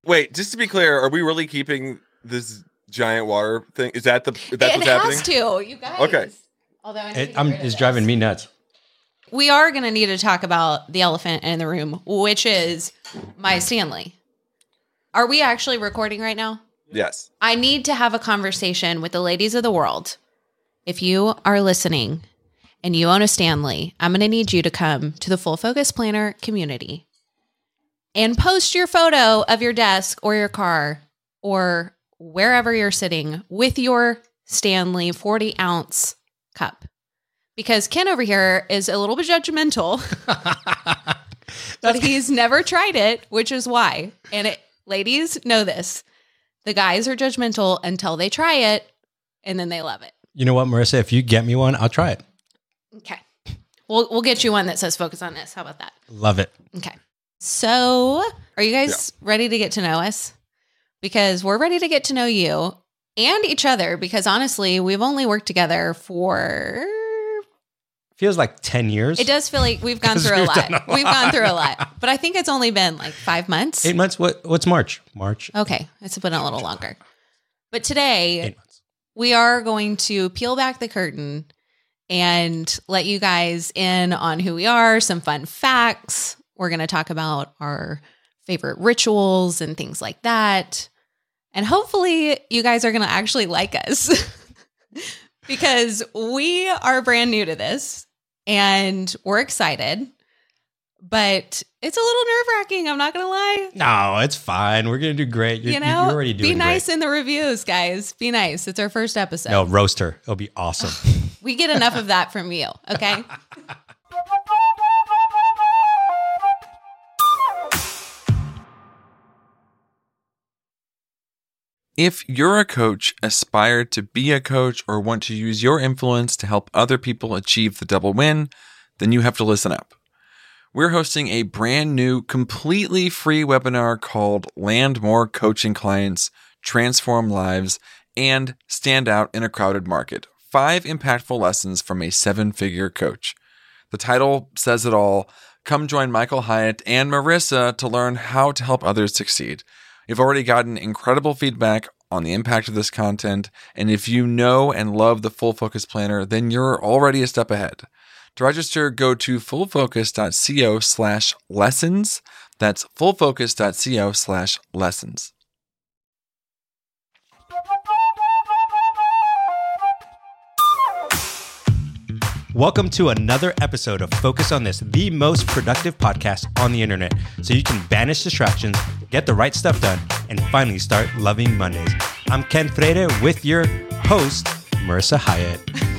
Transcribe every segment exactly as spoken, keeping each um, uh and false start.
Wait, just to be clear, are we really keeping this giant water thing? Is that the that's it what's happening? It has to, you guys. Okay. Although I need It, to get I'm, rid of it's this. driving me nuts. We are going to need to talk about the elephant in the room, which is my Stanley. Are we actually recording right now? Yes. I need to have a conversation with the ladies of the world. If you are listening and you own a Stanley, I'm going to need you to come to the Full Focus Planner community and post your photo of your desk or your car or wherever you're sitting with your Stanley forty ounce cup. Because Ken over here is a little bit judgmental, but he's never tried it, which is why. And it, ladies know this. The guys are judgmental until they try it, and then they love it. You know what, Marissa? If you get me one, I'll try it. Okay. We'll we'll get you one that says focus on this. How about that? Love it. Okay. So are you guys yeah. ready to get to know us? Because we're ready to get to know you and each other, because honestly, we've only worked together for... Feels like ten years. It does feel like we've gone through a lot. a lot. We've gone through a lot. But I think it's only been like five months. Eight months? What? What's March? March. Okay. It's been a little longer. But today, Eight months. we are going to peel back the curtain and let you guys in on who we are, some fun facts. We're going to talk about our favorite rituals and things like that. And hopefully you guys are going to actually like us because we are brand new to this and we're excited, but it's a little nerve wracking. I'm not going to lie. No, it's fine. We're going to do great. You're, you know, you're already doing be nice great. in the reviews, guys. Be nice. It's our first episode. No, roast her. It'll be awesome. We get enough of that from you. Okay. If you're a coach, aspire to be a coach, or want to use your influence to help other people achieve the double win, then you have to listen up. We're hosting a brand new, completely free webinar called Land More Coaching Clients, Transform Lives, and Stand Out in a Crowded Market. Five impactful lessons from a seven-figure coach. The title says it all. Come join Michael Hyatt and Marissa to learn how to help others succeed. We've already gotten incredible feedback on the impact of this content, and if you know and love the Full Focus Planner, then you're already a step ahead. To register, go to fullfocus.co slash lessons. That's fullfocus.co slash lessons. Welcome to another episode of Focus on This, the most productive podcast on the internet, so you can banish distractions, get the right stuff done, and finally start loving Mondays. I'm Ken Freire with your host, Marissa Hyatt.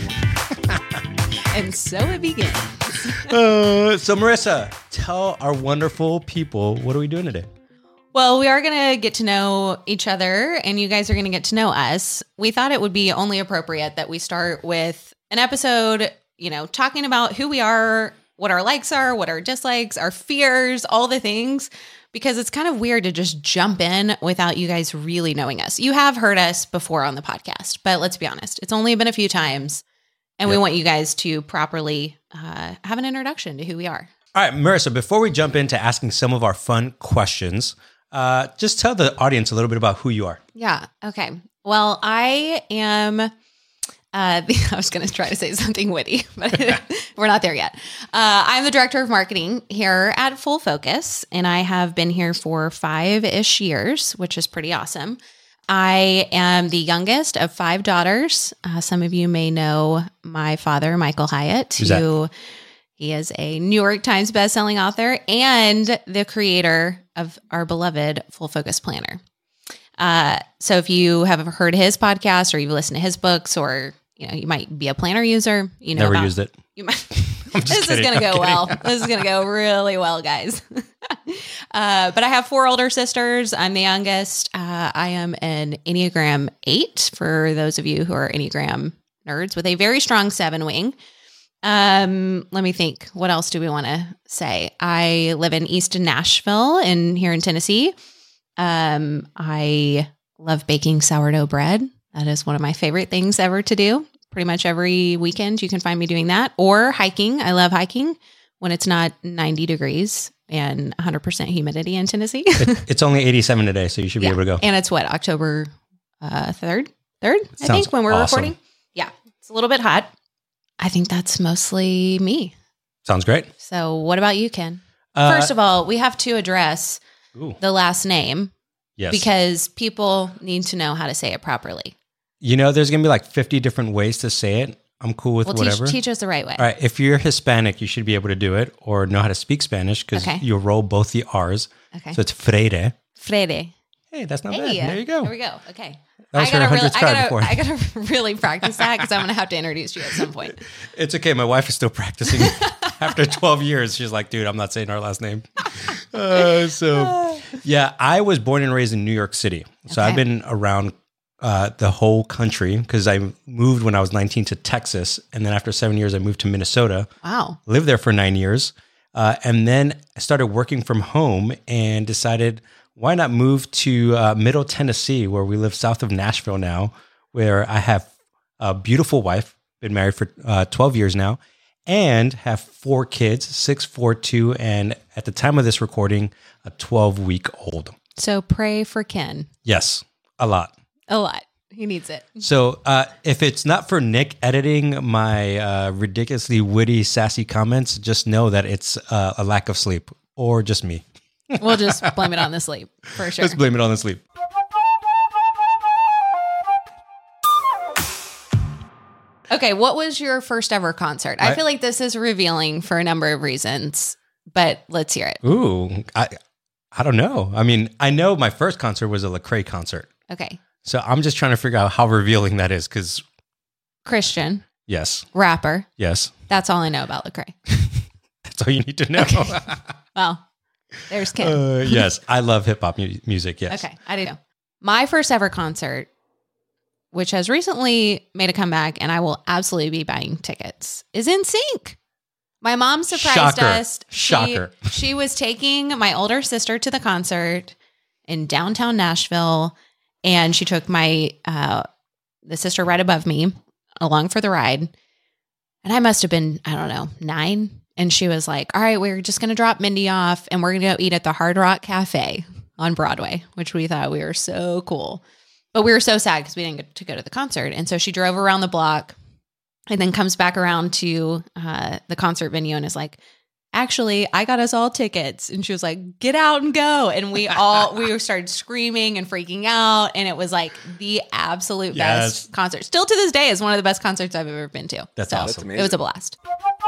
And so it begins. uh, so Marissa, tell our wonderful people, what are we doing today? Well, we are going to get to know each other, and you guys are going to get to know us. We thought it would be only appropriate that we start with an episode, you know, talking about who we are, what our likes are, what our dislikes, our fears, all the things, because it's kind of weird to just jump in without you guys really knowing us. You have heard us before on the podcast, but let's be honest, it's only been a few times, and yep. we want you guys to properly uh, have an introduction to who we are. All right, Marissa, before we jump into asking some of our fun questions, uh, just tell the audience a little bit about who you are. Yeah, okay. Well, I am... Uh, I was going to try to say something witty, but we're not there yet. Uh, I'm the director of marketing here at Full Focus, and I have been here for five-ish years, which is pretty awesome. I am the youngest of five daughters. Uh, some of you may know my father, Michael Hyatt, Who's who that? He is a New York Times bestselling author and the creator of our beloved Full Focus Planner. Uh, so if you have heard his podcast or you've listened to his books, or you know, you might be a planner user. You know, never about, used it. You might. I'm just this kidding. is going to I'm go kidding. well. This is going to go really well, guys. uh, but I have four older sisters. I'm the youngest. Uh, I am an Enneagram eight for those of you who are Enneagram nerds, with a very strong seven wing. Um, let me think. What else do we want to say? I live in East Nashville in here in Tennessee. Um, I love baking sourdough bread. That is one of my favorite things ever to do. Pretty much every weekend you can find me doing that, or hiking. I love hiking when it's not ninety degrees and one hundred percent humidity in Tennessee. It, it's only eighty-seven today, so you should be Yeah. able to go. And it's what, October uh, third? third, I Sounds think, when we're awesome. recording. Yeah, it's a little bit hot. I think that's mostly me. Sounds great. So what about you, Ken? Uh, First of all, we have to address ooh, the last name yes. because people need to know how to say it properly. You know, there's going to be like fifty different ways to say it. I'm cool with Well, whatever. teach, teach us the right way. All right. If you're Hispanic, you should be able to do it or know how to speak Spanish because Okay. you'll roll both the R's. Okay. So it's Freire. Freire. Hey, that's not Hey, bad. There you go. There we go. Okay. That was I her gotta, really, hundredth I, try gotta, before. I gotta really practice that because I'm gonna have to introduce you at some point. It's okay. My wife is still practicing. After twelve years, she's like, dude, I'm not saying our last name. Uh, so, yeah, I was born and raised in New York City. So Okay. I've been around uh, the whole country because I moved when I was nineteen to Texas. And then after seven years, I moved to Minnesota. Wow. Lived there for nine years. Uh, and then I started working from home and decided, why not move to uh, Middle Tennessee, where we live south of Nashville now, where I have a beautiful wife, been married for uh, twelve years now, and have four kids, six, four, two, and at the time of this recording, a twelve-week-old. So pray for Ken Yes, a lot. a lot. He needs it. So uh, if it's not for Nick editing my uh, ridiculously witty, sassy comments, just know that it's uh, a lack of sleep or just me. We'll just blame it on the sleep for sure. Let's blame it on the sleep. Okay, what was your first ever concert? I Right. feel like this is revealing for a number of reasons, but let's hear it. Ooh, I I don't know. I mean, I know my first concert was a Lecrae concert. Okay. So I'm just trying to figure out how revealing that is because, Christian, yes, rapper. yes, That's all I know about Lecrae. that's all you need to know. Well, there's Ken. uh, yes, I love hip hop mu- music. Yes. Okay, I do know. My first ever concert, which has recently made a comeback, and I will absolutely be buying tickets, is N Sync. My mom surprised Shocker. us. She- Shocker. She was taking my older sister to the concert in downtown Nashville, and she took my uh, the sister right above me along for the ride. And I must have been, I don't know, nine. And she was like, all right, we're just going to drop Mindy off and we're going to go eat at the Hard Rock Cafe on Broadway, which we thought we were so cool. But we were so sad because we didn't get to go to the concert. And so she drove around the block and then comes back around to uh, the concert venue and is like, actually, I got us all tickets. And she was like, get out and go. And we all, we started screaming and freaking out. And it was like the absolute Yes. best concert. Still to this day is one of the best concerts I've ever been to. That's So, awesome. It was a blast.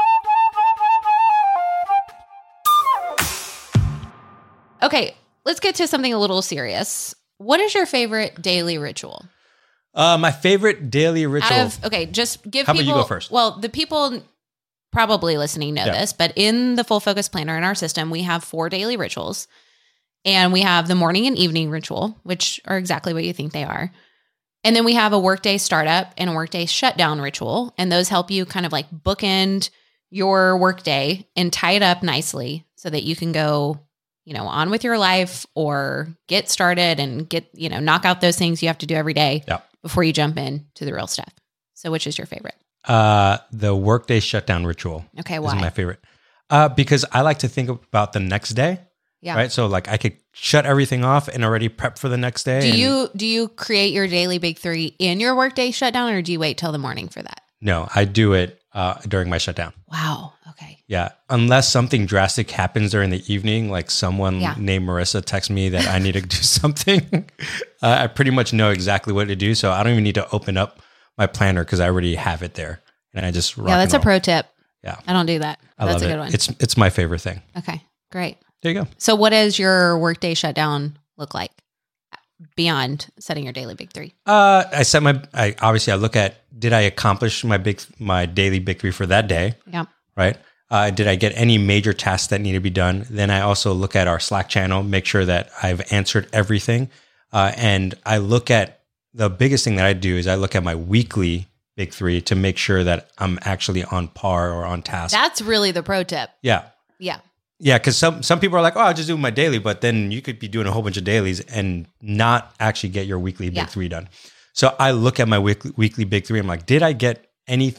Okay, let's get to something a little serious. What is your favorite daily ritual? Uh, my favorite daily ritual. Out of, okay, just give How about people. you go first? Well, the people probably listening know Yeah. this, but in the Full Focus Planner in our system, we have four daily rituals. And we have the morning and evening ritual, which are exactly what you think they are. And then we have a workday startup and a workday shutdown ritual. And those help you kind of like bookend your workday and tie it up nicely so that you can go, you know, on with your life or get started and get, you know, knock out those things you have to do every day Yeah. before you jump in to the real stuff. So which is your favorite? Uh, the workday shutdown ritual Okay, is why? my favorite. Uh, because I like to think about the next day. Yeah. Right. So like I could shut everything off and already prep for the next day. Do and- you do you create your daily big three in your workday shutdown, or do you wait till the morning for that? No, I do it uh, during my shutdown. Wow. Okay. Yeah. Unless something drastic happens during the evening, like someone Yeah. named Marissa texts me that I need to do something, uh, I pretty much know exactly what to do. So I don't even need to open up my planner because I already have it there. And I just rock Yeah, that's a and roll. pro tip. Yeah. I don't do that. I That's love a it. good one. It's it's my favorite thing. Okay. Great. There you go. So what does your workday shutdown look like beyond setting your daily big three? Uh, I set my. I obviously I look at did I accomplish my big my daily big three for that day, Yeah. right? Uh, did I get any major tasks that need to be done? Then I also look at our Slack channel, make sure that I've answered everything, uh, and I look at the biggest thing that I do is I look at my weekly big three to make sure that I'm actually on par or on task. That's really the pro tip. yeah. Yeah. Yeah, because some some people are like, oh, I'll just do my daily, but then you could be doing a whole bunch of dailies and not actually get your weekly big Yeah. three done. So I look at my weekly, weekly big three. I'm like, did I get anything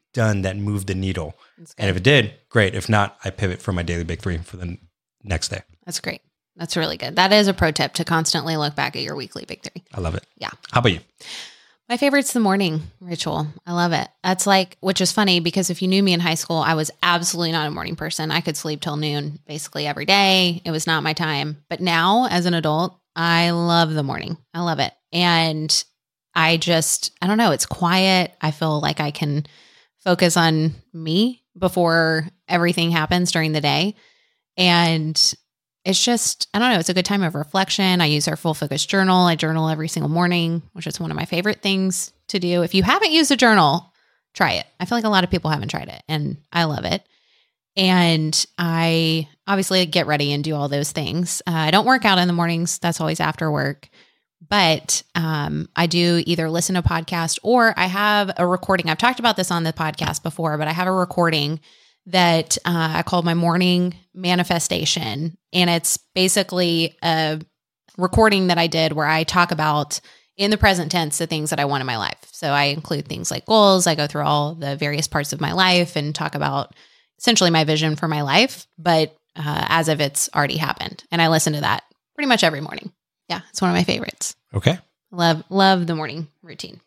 done that moved the needle. That's good. And if it did, great. If not, I pivot for my daily big three for the next day. That's great. That's really good. That is a pro tip to constantly look back at your weekly big three. I love it. Yeah. How about you? My favorite's the morning ritual. I love it. That's like, which is funny because if you knew me in high school, I was absolutely not a morning person. I could sleep till noon basically every day. It was not my time. But now as an adult, I love the morning. I love it. And I just, I don't know, it's quiet. I feel like I can focus on me before everything happens during the day. And it's just, I don't know, it's a good time of reflection. I use our Full Focus journal. I journal every single morning, which is one of my favorite things to do. If you haven't used a journal, try it. I feel like a lot of people haven't tried it and I love it. And I obviously get ready and do all those things. Uh, I don't work out in the mornings. That's always after work. But um, I do either listen to a podcast or I have a recording. I've talked about this on the podcast before, but I have a recording that uh, I call my morning manifestation. And it's basically a recording that I did where I talk about in the present tense the things that I want in my life. So I include things like goals. I go through all the various parts of my life and talk about essentially my vision for my life, but uh, as if it's already happened. And I listen to that pretty much every morning. Yeah, it's one of my favorites. Okay. Love, love the morning routine.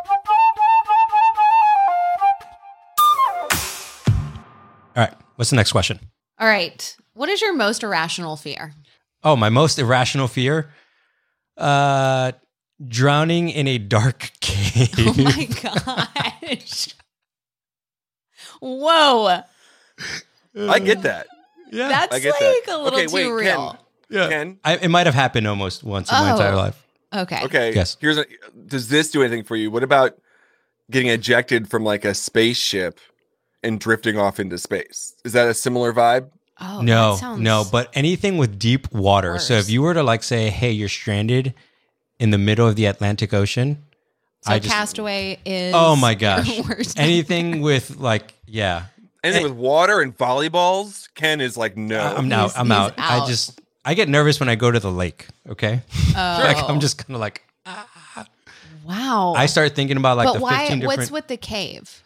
All right. What's the next question? All right. What is your most irrational fear? Oh, my most irrational fear? Uh, drowning in a dark cave. Oh my gosh. Whoa. I get that. Yeah. That's I get like that. a little Okay, too wait, real. Ken. Yeah. Ken? I, it might have happened almost once in my Oh. entire life. Okay. Okay. Yes. Here's a, does this do anything for you? What about getting ejected from like a spaceship and drifting off into space? Is that a similar vibe? Oh, no, that sounds no, but anything with deep water. worse. So if you were to like say, hey, you're stranded in the middle of the Atlantic Ocean. So I just, Castaway is oh my gosh. your worst Anything with like, yeah. Anything Eh. with water and volleyballs? Ken is like, no. I- I'm out. He's- I'm he's out. I out. just, I get nervous when I go to the lake. Okay. Oh. Like I'm just kind of like, Wow. I start thinking about like but the why? fifteen different. What's with the cave?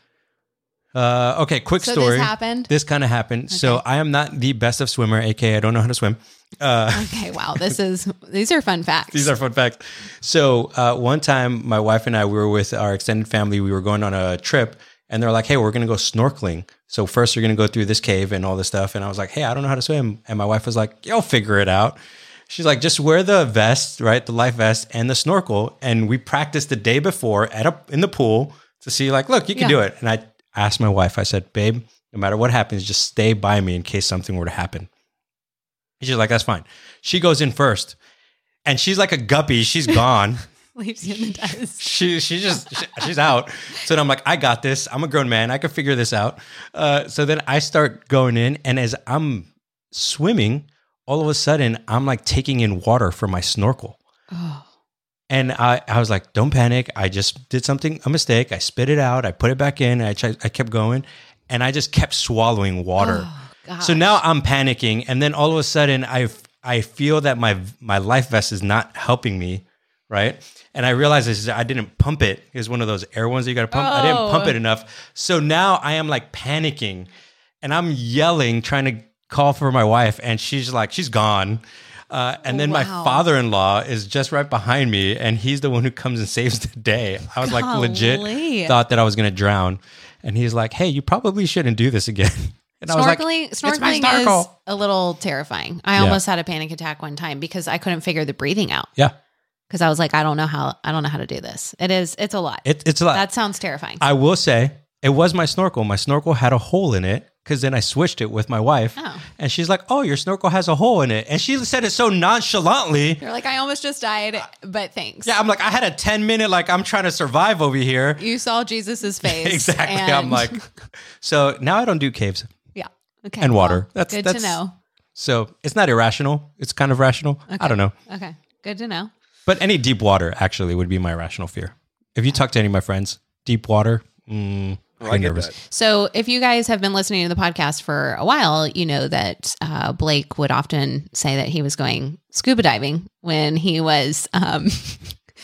Uh, okay, quick So story. this happened? This kind of happened. So Okay. I am not the best of swimmer, aka I don't know how to swim. Uh, Okay. Wow. This is these are fun facts. these are fun facts. So uh, one time, my wife and I, we were with our extended family. We were going on a trip, and they're like, "Hey, we're going to go snorkeling. So first, you're going to go through this cave and all this stuff." And I was like, "Hey, I don't know how to swim." And my wife was like, "You'll figure it out." She's like, "Just wear the vest, right? The life vest and the snorkel." And we practiced the day before at a, in the pool to see, like, look, you can Yeah. do it. And I asked my wife, I said, "Babe, no matter what happens, just stay by me in case something were to happen." She's like, "That's fine." She goes in first, and she's like a guppy. She's gone. Leaves you in the dust. she she just she, she's out. So then I'm like, I got this. I'm a grown man. I can figure this out. Uh, so then I start going in, and as I'm swimming, all of a sudden I'm like taking in water from my snorkel. Oh. And I, I was like, don't panic. I just did something, a mistake. I spit it out. I put it back in. I tried, I kept going, and I just kept swallowing water. Oh, gosh. So now I'm panicking, and then all of a sudden I I feel that my my life vest is not helping me, right? And I realized this is, I didn't pump it. It was one of those air ones that you got to pump. I didn't Oh. pump it enough. So now I am like panicking, and I'm yelling, trying to call for my wife, and she's like, she's gone. Uh, and then my Wow. father-in-law is just right behind me, and he's the one who comes and saves the day. I was like Golly. legit thought that I was going to drown. And he's like, hey, you probably shouldn't do this again. And I was like, Snorkeling, "It's my snorkeling is snorkel." a little terrifying. I Yeah. almost had a panic attack one time because I couldn't figure the breathing out. Yeah, Because I was like, I don't know how I don't know how to do this. It is it's a lot. it, it's a lot. That sounds terrifying. I will say it was my snorkel. My snorkel had a hole in it because then I switched it with my wife. Oh. And she's like, oh, your snorkel has a hole in it. And she said it so nonchalantly. You're like, I almost just died, but thanks. Yeah, I'm like, I had a ten minute, like, I'm trying to survive over here. You saw Jesus's face. Exactly. and- I'm like, so now I don't do caves yeah. Okay. and water. Well, That's good that's, to know. So it's not irrational. It's kind of rational. I Okay. don't know. Okay. Good to know. But any deep water actually would be my rational fear. If you talk to any of my friends, deep water, mm, Oh, I'm I get nervous. that. So if you guys have been listening to the podcast for a while, you know that uh, Blake would often say that he was going scuba diving when he was um,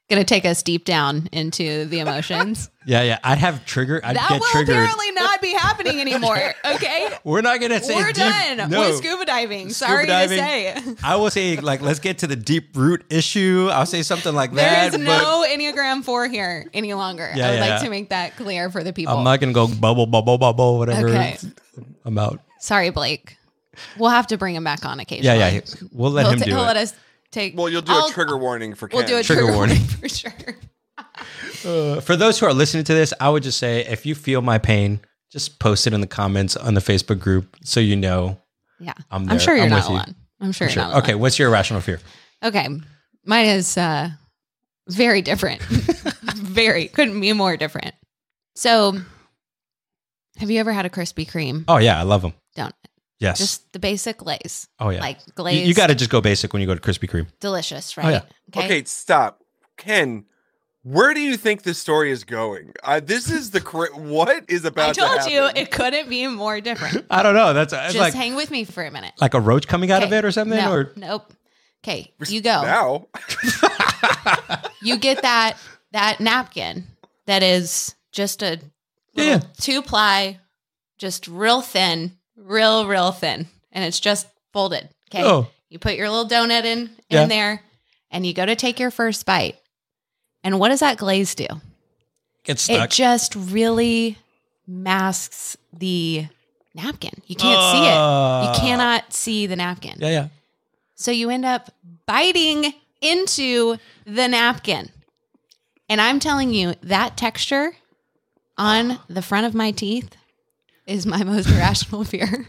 Gonna take us deep down into the emotions. Yeah, yeah. I'd have trigger. I'd that get will triggered. apparently not be happening anymore. Okay, We're not gonna say we're deep, done. No. We're scuba diving. Scuba Sorry diving. to say. I will say like let's get to the deep root issue. I'll say something like There that. is no Enneagram four here any longer. Yeah, I would yeah, like yeah. to make that clear for the people. I'm not gonna go bubble, bubble, bubble, whatever. Okay. I'm out. Sorry, Blake. We'll have to bring him back on occasionally. Yeah, yeah. We'll let he'll him ta- do he'll it. let us take. Well, you'll do I'll- a trigger warning for Ken. We'll do a Trigger trigger, warning. warning for sure. Uh, for those who are listening to this, I would just say if you feel my pain, just post it in the comments on the Facebook group so you know. Yeah, I'm I'm, there. sure you're I'm not with you. alone. I'm sure Sure. you're not alone. Okay, what's your irrational fear? Okay, mine is uh, very different. Very couldn't be more different. So, have you ever had a Krispy Kreme? Oh yeah, I love them. Don't Yes. just the basic Lay's. oh yeah. Like you, glazed. you got to just go basic when you go to Krispy Kreme. delicious, right? Oh, yeah. Okay, stop. Ken, where do you think this story is going? Uh, this is the cra- what is about I to told happen? you it couldn't be more different. I don't know. That's it's Just like hang with me for a minute. like a roach coming out of Okay, it or something. No, Or nope. Okay, you go. Now? You get that that napkin that is just a Yeah, yeah. two ply, just real thin, real real thin, and it's just folded. Okay, Oh. you put your little donut in in Yeah. there, and you go to take your first bite. And what does that glaze do? get stuck. It just really masks the napkin. You can't see it. Uh, You cannot see the napkin. Yeah, yeah. So you end up biting into the napkin. And I'm telling you, that texture on the front of my teeth is my most irrational fear.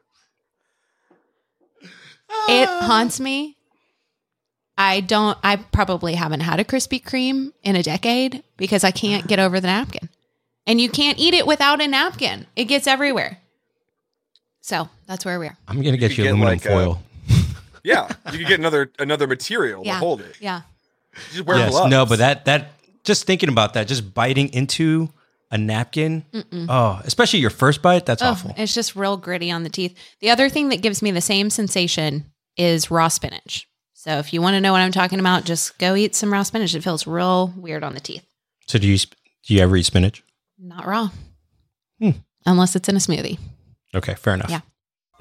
It haunts me. I don't, I probably haven't had a Krispy Kreme in a decade because I can't get over the napkin. And you can't eat it without a napkin. It gets everywhere. So that's where we are. I'm gonna get You you could get, aluminum like, foil. Yeah, you could get another another material Yeah. to hold it. Yeah. Just wear Yes, gloves. no, but that that just thinking about that, just biting into a napkin. Oh, especially your first bite. That's Oh, awful. it's just real gritty on the teeth. The other thing that gives me the same sensation is raw spinach. So if you want to know what I'm talking about, just go eat some raw spinach. It feels real weird on the teeth. So do you sp- do you ever eat spinach? Not raw. Hmm. Unless it's in a smoothie. Okay, fair enough. Yeah.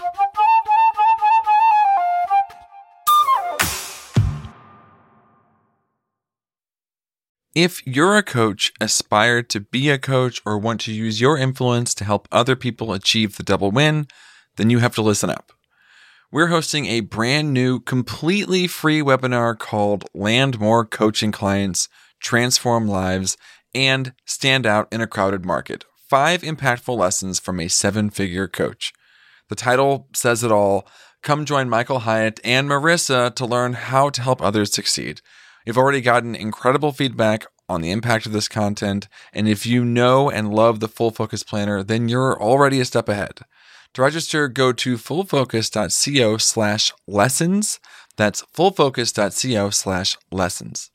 If you're a coach, aspire to be a coach, or want to use your influence to help other people achieve the double win, then you have to listen up. We're hosting a brand new, completely free webinar called Land More Coaching Clients, Transform Lives, and Stand Out in a Crowded Market. Five impactful lessons from a seven-figure coach. The title says it all. Come join Michael Hyatt and Marissa to learn how to help others succeed. We've already gotten incredible feedback on the impact of this content, and if you know and love the Full Focus Planner, then you're already a step ahead. To register, go to fullfocus.co slash lessons. That's fullfocus.co slash lessons.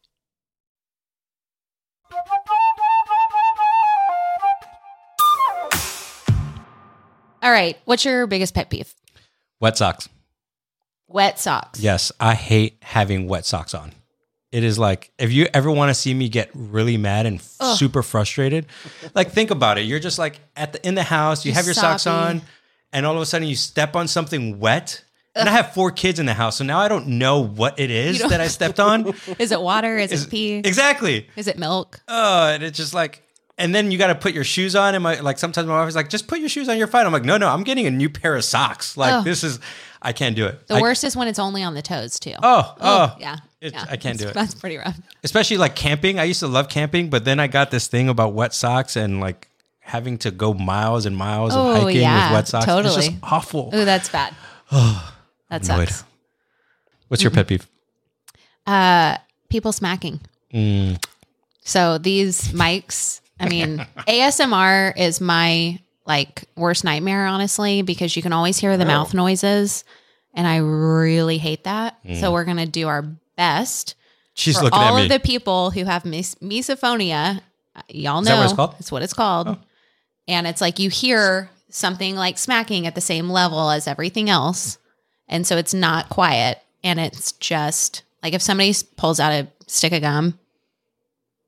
All right. What's your biggest pet peeve? Wet socks. Wet socks. Yes, I hate having wet socks on. It is like, if you ever want to see me get really mad and f- Ugh. super frustrated, like think about it. You're just like at the in the house, you Just have your socks soppy. on, and all of a sudden you step on something wet. And I have four kids in the house, so now I don't know what it is don't- that I stepped on. Is it water? Is, Is- it pee? Exactly. Is it milk? Oh, and it's just like, and then you got to put your shoes on. And my like sometimes my wife is like, just put your shoes on, you're fine. I'm like, no, no, I'm getting a new pair of socks. Like Ugh. this is, I can't do it. The I- worst is when it's only on the toes, too. Oh, oh, yeah. It's- yeah. I can't do That's- it. That's pretty rough. Especially like camping. I used to love camping, but then I got this thing about wet socks and like having to go miles and miles Oh, of hiking yeah, with wet socks. totally. It's just awful. Ooh, that's bad. That Annoyed. sucks. What's your pet peeve? Uh, people smacking. Mm. So these mics, I mean, A S M R is my like worst nightmare, honestly, because you can always hear the mouth noises, and I really hate that. So we're gonna do our best She's for Mm. looking all at me. of the people who have mis- misophonia. uh, Y'all know Is that what it's called? It's what it's called, Oh. and it's like you hear something like smacking at the same level as everything else, and so it's not quiet, and it's just like if somebody s- pulls out a stick of gum.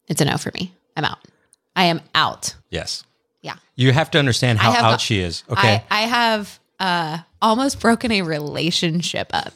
It's a no for me. I'm out. I am out. Yes. Yeah. You have to understand how I have- out she is. Okay. I, I have uh, almost broken a relationship up.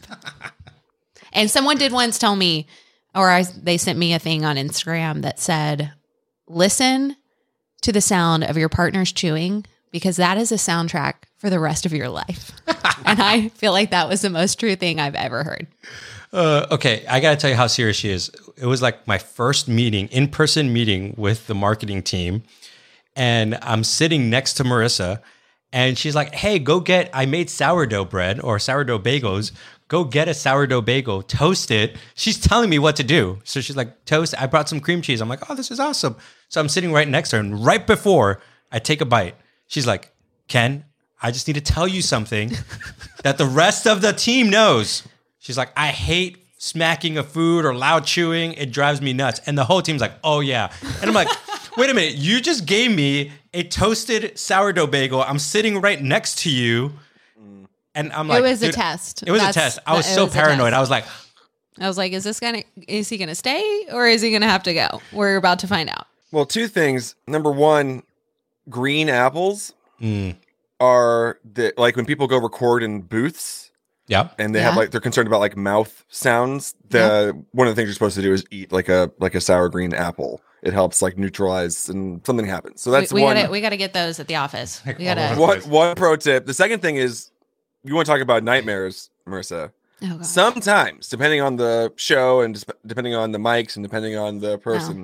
And someone did once tell me, or I, they sent me a thing on Instagram that said, listen to the sound of your partner's chewing because that is a soundtrack for the rest of your life. And I feel like that was the most true thing I've ever heard. Uh, okay, I got to tell you how serious she is. It was like my first meeting, in-person meeting with the marketing team. And I'm sitting next to Marissa and she's like, hey, go get, I made sourdough bread or sourdough bagels. Go get a sourdough bagel, toast it. She's telling me what to do. So she's like, toast, I brought some cream cheese. I'm like, oh, this is awesome. So I'm sitting right next to her. And right before I take a bite, she's like, Ken, I just need to tell you something that the rest of the team knows. She's like, I hate smacking of food or loud chewing. It drives me nuts. And the whole team's like, oh yeah. And I'm like, wait a minute. You just gave me a toasted sourdough bagel. I'm sitting right next to you. And I'm like, it was a dude, test. It was That's, a test. I was it so was a paranoid. test. I was like, I was like, is this gonna, is he going to stay or is he going to have to go? We're about to find out. Well, two things. Number one, green apples mm, are the, like when people go record in booths yeah. and they Yeah. have like, they're concerned about like mouth sounds. The, one of the things you're supposed to do is eat like a, like a sour green apple. It helps like neutralize and something happens. So that's we, we one. gotta, we gotta get those at the office. Like We all gotta, over. One, one pro tip. The second thing is you want to talk about nightmares, Marissa. oh God. Sometimes, depending on the show and just depending on the mics and depending on the person,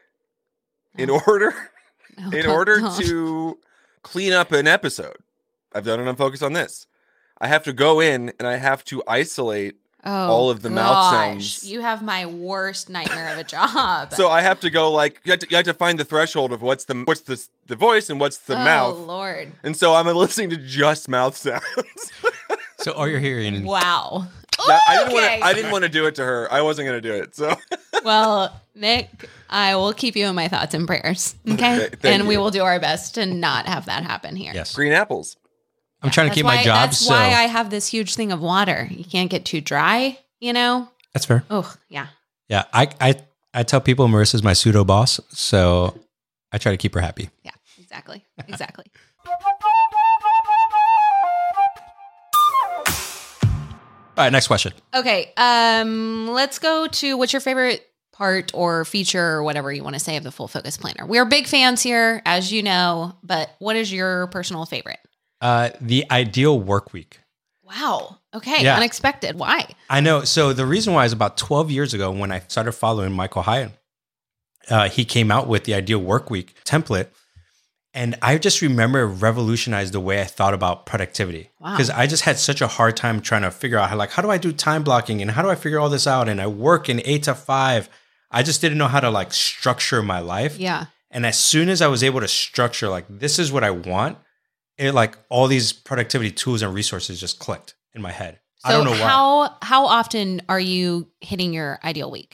in No. order No, in don't- order don't. to clean up an episode, I've done it on Focus on This. I have to go in and I have to isolate. oh, all of the mouth gosh. sounds. You have my worst nightmare of a job. So I have to go like you have to, you have to find the threshold of what's the what's the the voice and what's the oh, mouth. Lord. And so I'm listening to just mouth sounds. So all you're hearing, Wow. That- I didn't Okay. want to. I didn't want to do it to her. I wasn't going to do it. So Well, Nick, I will keep you in my thoughts and prayers. Okay. Th- thank and we you. will do our best to not have that happen here. yes, green apples. I'm trying to That's keep why, my job. That's So why I have this huge thing of water. You can't get too dry, you know? that's fair. Oh, yeah. Yeah, I, I, I tell people Marissa's my pseudo boss, so I try to keep her happy. Yeah, exactly. Exactly. All right, next question. Okay. Um, let's go to what's your favorite part or feature or whatever you want to say of the Full Focus Planner. We're big fans here, as you know, but what is your personal favorite? Uh, the ideal work week. Wow. Okay. Yeah. Unexpected. Why? I know. So the reason why is about twelve years ago when I started following Michael Hyatt, uh, he came out with the ideal work week template. And I just remember it revolutionized the way I thought about productivity. Wow. Because I just had such a hard time trying to figure out how, like, how do I do time blocking and how do I figure all this out? And I work in eight to five. I just didn't know how to like structure my life. Yeah. And as soon as I was able to structure, like, this is what I want, it like all these productivity tools and resources just clicked in my head. So I don't know why. how how often are you hitting your ideal week?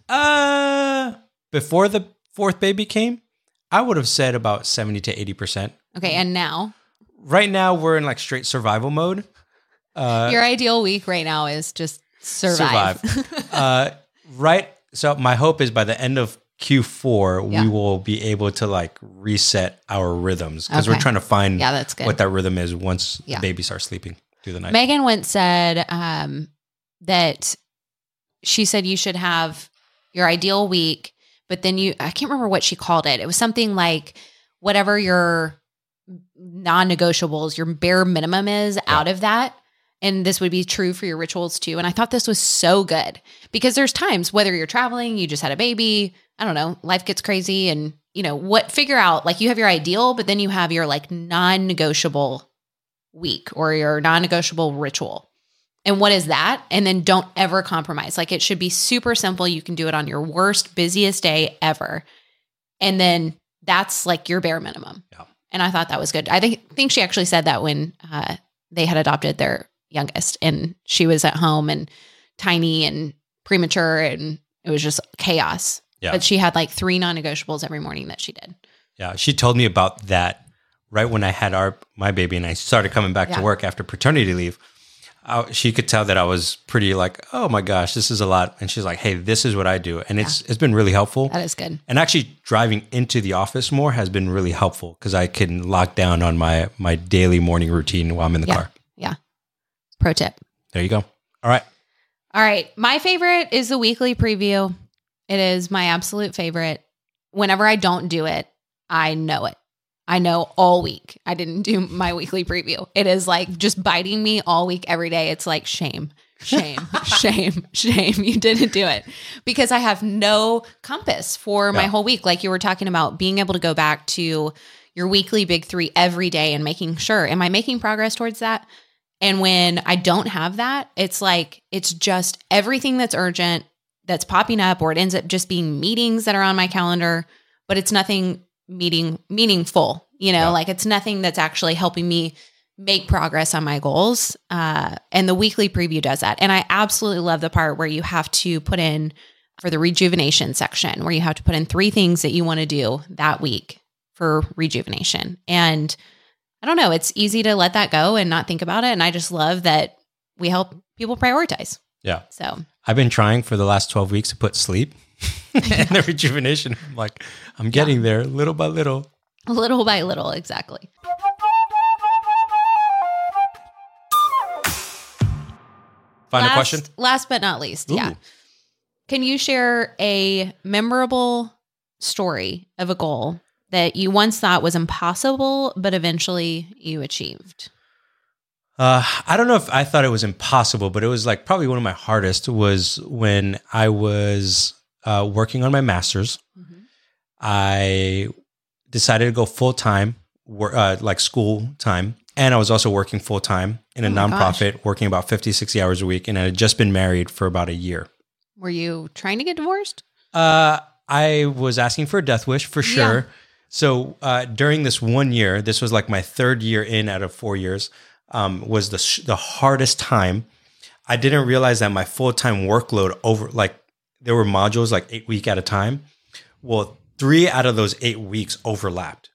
Uh, before the fourth baby came, I would have said about seventy to eighty percent. Okay, and now Right now, we're in like straight survival mode. Uh, your ideal week right now is just survive. survive. uh, right. So my hope is by the end of Q four, Yeah. we will be able to like reset our rhythms because Okay. we're trying to find Yeah, that's good. what that rhythm is once Yeah. the baby starts sleeping through the night. Megan once said um, that she said you should have your ideal week, but then you, I can't remember what she called it. It was something like whatever your non-negotiables, your bare minimum is out of that. And this would be true for your rituals too. And I thought this was so good because there's times, whether you're traveling, you just had a baby, I don't know, life gets crazy and you know what, figure out like you have your ideal, but then you have your like non-negotiable week or your non-negotiable ritual. And what is that? And then don't ever compromise. Like it should be super simple. You can do it on your worst, busiest day ever. And then that's like your bare minimum. Yeah. And I thought that was good. I think, think she actually said that when uh, they had adopted their youngest and she was at home and tiny and premature and it was just chaos. Yeah. But she had like three non-negotiables every morning that she did. Yeah, she told me about that right when I had our my baby and I started coming back Yeah. to work after paternity leave. I, she could tell that I was pretty like, oh my gosh, this is a lot. And she's like, hey, this is what I do. And it's it's been really helpful. That is good. And actually driving into the office more has been really helpful because I can lock down on my my daily morning routine while I'm in the Yeah. car. Yeah. Pro tip. There you go. All right. All right. My favorite is the weekly preview. It is my absolute favorite. Whenever I don't do it, I know it. I know all week I didn't do my weekly preview. It is like just biting me all week, every day. It's like shame, shame, shame, shame. You didn't do it because I have no compass for my Yeah. whole week. Like you were talking about being able to go back to your weekly big three every day and making sure, am I making progress towards that? And when I don't have that, it's like, it's just everything that's urgent that's popping up, or it ends up just being meetings that are on my calendar, but it's nothing meeting meaningful, you know, Yeah. like it's nothing that's actually helping me make progress on my goals. Uh, and the weekly preview does that. And I absolutely love the part where you have to put in for the rejuvenation section, where you have to put in three things that you want to do that week for rejuvenation. And I don't know, it's easy to let that go and not think about it. And I just love that we help people prioritize. Yeah. So I've been trying for the last twelve weeks to put sleep and the rejuvenation. I'm like, I'm getting there little by little. little by little, exactly. Final last, question. Last but not least, yeah. Ooh. Can you share a memorable story of a goal that you once thought was impossible, but eventually you achieved? Uh, I don't know if I thought it was impossible, but it was like probably one of my hardest was when I was uh, working on my master's. Mm-hmm. I decided to go full time, uh, like school time. And I was also working full time in a Oh my nonprofit, gosh. working about fifty, sixty hours a week. And I had just been married for about a year. Were you trying to get divorced? Uh, I was asking for a death wish for sure. Yeah. So uh, during this one year, this was like my third year in out of four years, um, was the sh- the hardest time. I didn't realize that my full time workload over like there were modules like eight week at a time. Well, three out of those eight weeks overlapped.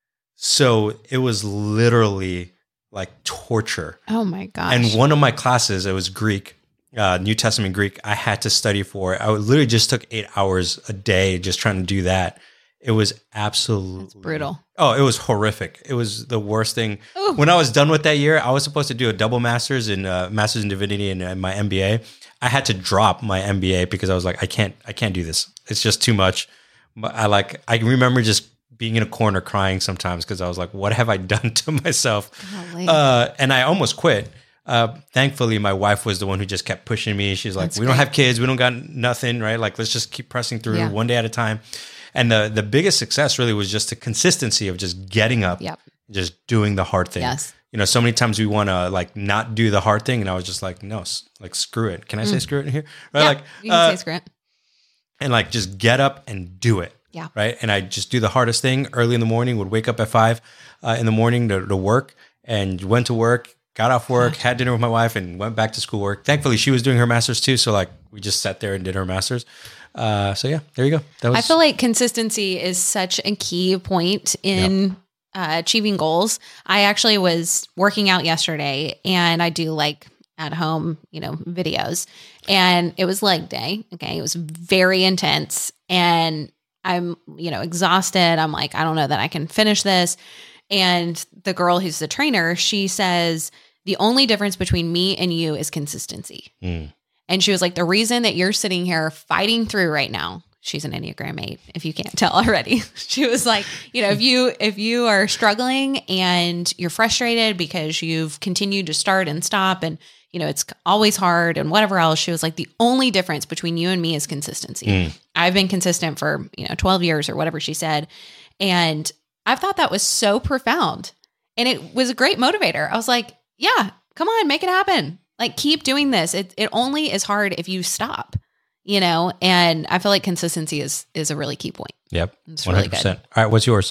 So it was literally like torture. Oh my gosh. And one of my classes, it was Greek, uh, New Testament Greek, I had to study for. I literally just took eight hours a day just trying to do that. It was absolutely That's brutal. Oh, it was horrific. It was the worst thing. Ooh. When I was done with that year, I was supposed to do a double master's in uh, master's in divinity and uh, my M B A. I had to drop my M B A because I was like, I can't, I can't do this. It's just too much. But I like, I remember just being in a corner crying sometimes because I was like, what have I done to myself? Golly. Uh, and I almost quit. Uh, thankfully, my wife was the one who just kept pushing me. She's like, That's we don't great. have kids. We don't got nothing, right? Like, let's just keep pressing through Yeah. one day at a time. And the the biggest success really was just the consistency of just getting up, Yep. just doing the hard thing. Yes. You know, so many times we want to like not do the hard thing. And I was just like, no, s- like screw it. Can I say screw it in here? Right? Mm. Yeah, Like, you can uh, say script. and like just get up and do it. Yeah. Right. And I just do the hardest thing early in the morning, would wake up at five uh, in the morning to, to work and went to work, got off work, had dinner with my wife and went back to schoolwork. Thankfully, she was doing her master's too. So like we just sat there and did her master's. Uh, so yeah, there you go. That was I feel like consistency is such a key point in uh, achieving goals. I actually was working out yesterday and I do like at home, you know, videos, and it was leg day. Okay. It was very intense and I'm, you know, exhausted. I'm like, I don't know that I can finish this. And the girl who's the trainer, she says, the only difference between me and you is consistency. Mm. And she was like, the reason that you're sitting here fighting through right now, she's an Enneagram eight, if you can't tell already. She was like, you know, if you if you are struggling and you're frustrated because you've continued to start and stop and, you know, it's always hard and whatever else, she was like, the only difference between you and me is consistency. Mm. I've been consistent for, you know, twelve years or whatever she said. And I thought that was so profound. And it was a great motivator. I was like, yeah, come on, make it happen. Like, keep doing this. It it only is hard if you stop, you know? And I feel like consistency is is a really key point. Yep. It's one really hundred good. percent. All right. What's yours?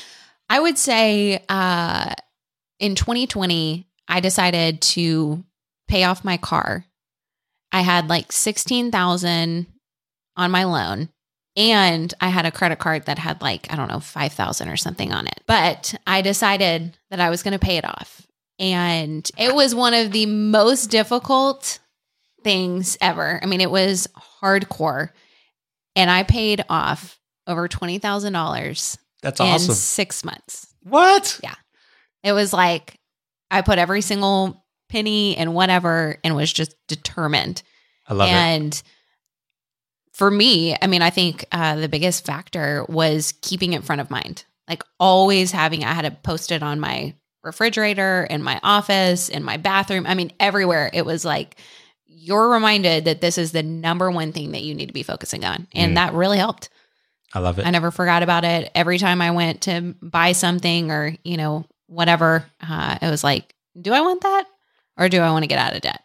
I would say uh, in twenty twenty, I decided to pay off my car. I had like sixteen thousand on my loan. And I had a credit card that had like, I don't know, five thousand or something on it. But I decided that I was going to pay it off. And it was one of the most difficult things ever. I mean, it was hardcore. And I paid off over twenty thousand dollars That's in awesome. six months. What? Yeah. It was like I put every single penny and whatever and was just determined. I love it. And for me, I mean, I think uh, the biggest factor was keeping it front of mind. Like always having, I had to post it on my refrigerator, in my office, in my bathroom. I mean, everywhere. It was like, you're reminded that this is the number one thing that you need to be focusing on. And Mm. that really helped. I love it. I never forgot about it. Every time I went to buy something or, you know, whatever, uh, it was like, do I want that? Or do I want to get out of debt?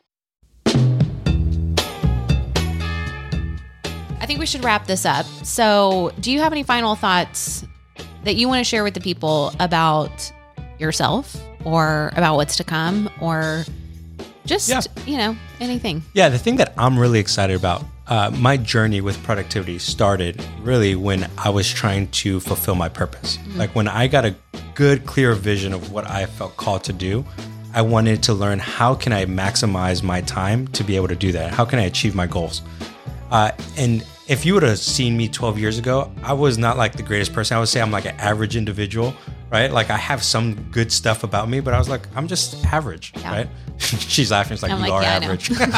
I think we should wrap this up. So do you have any final thoughts that you want to share with the people about yourself or about what's to come or just, Yeah. you know, anything? Yeah, the thing that I'm really excited about, uh, my journey with productivity started really when I was trying to fulfill my purpose. Mm-hmm. Like when I got a good, clear vision of what I felt called to do, I wanted to learn how can I maximize my time to be able to do that? How can I achieve my goals? Uh, and if you would have seen me twelve years ago, I was not like the greatest person. I would say I'm like an average individual, right? Like I have some good stuff about me, but I was like, I'm just average, Yeah. right? She's laughing. It's like, I'm you like, are yeah, I know. average. You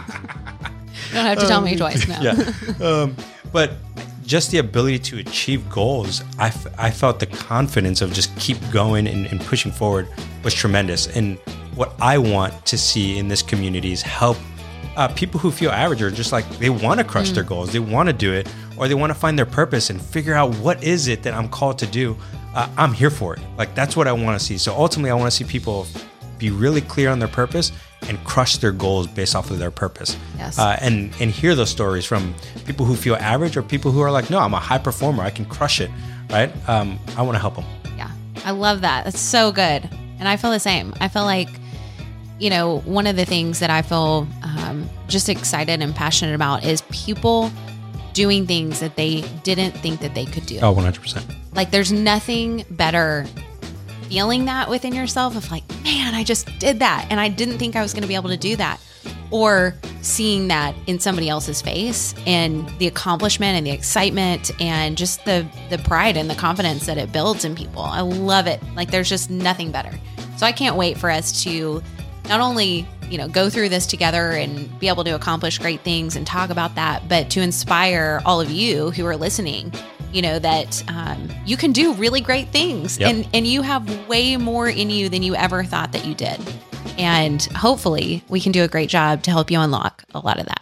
don't have to tell me twice now. Yeah. Um, but just the ability to achieve goals, I, f- I felt the confidence of just keep going and, and pushing forward was tremendous. And what I want to see in this community is help uh, people who feel average or just like they want to crush Mm. their goals, they want to do it, or they want to find their purpose and figure out what is it that I'm called to do. Uh, I'm here for it. Like that's what I want to see. So ultimately, I want to see people be really clear on their purpose and crush their goals based off of their purpose. Yes. Uh, and and hear those stories from people who feel average or people who are like, no, I'm a high performer. I can crush it, right? Um, I want to help them. Yeah. I love that. That's so good. And I feel the same. I feel like, you know, one of the things that I feel um, just excited and passionate about is people doing things that they didn't think that they could do. Oh, one hundred percent. Like there's nothing better feeling that within yourself of like, man, I just did that and I didn't think I was going to be able to do that. Or seeing that in somebody else's face and the accomplishment and the excitement and just the the pride and the confidence that it builds in people. I love it. Like there's just nothing better. So I can't wait for us to not only, you know, go through this together and be able to accomplish great things and talk about that, but to inspire all of you who are listening, you know, that um, you can do really great things. Yep. and, and you have way more in you than you ever thought that you did. And hopefully we can do a great job to help you unlock a lot of that.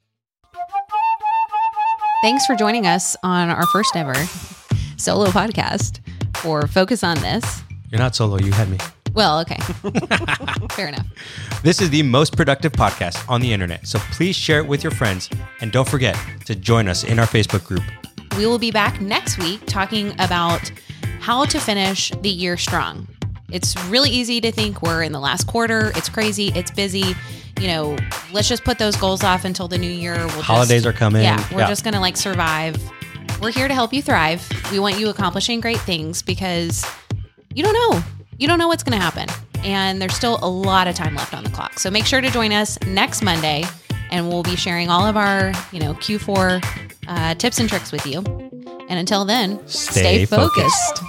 Thanks for joining us on our first ever solo podcast for Focus on This. You're not solo. You had me. Well, okay. Fair enough. This is the most productive podcast on the internet. So please share it with your friends. And don't forget to join us in our Facebook group. We will be back next week talking about how to finish the year strong. It's really easy to think we're in the last quarter. It's crazy. It's busy. You know, let's just put those goals off until the new year. We'll Holidays just, are coming. Yeah, we're Yeah. just going to like survive. We're here to help you thrive. We want you accomplishing great things because you don't know. You don't know what's going to happen. And there's still a lot of time left on the clock. So make sure to join us next Monday and we'll be sharing all of our, you know, Q four uh, tips and tricks with you. And until then, Stay stay focused. focused.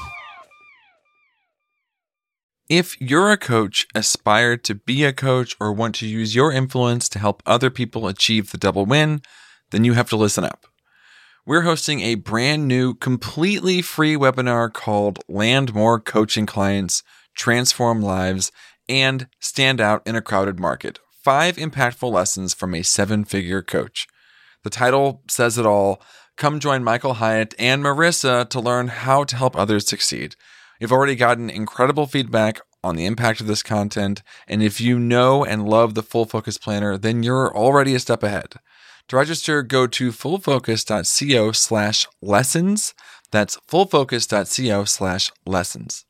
If you're a coach, aspire to be a coach, or want to use your influence to help other people achieve the double win, then you have to listen up. We're hosting a brand new, completely free webinar called Land More Coaching Clients, Transform Lives, and Stand Out in a Crowded Market. Five impactful lessons from a seven-figure coach. The title says it all. Come join Michael Hyatt and Marissa to learn how to help others succeed. You've already gotten incredible feedback on the impact of this content, and if you know and love the Full Focus Planner, then you're already a step ahead. To register, go to fullfocus.co slash lessons. That's fullfocus.co slash lessons.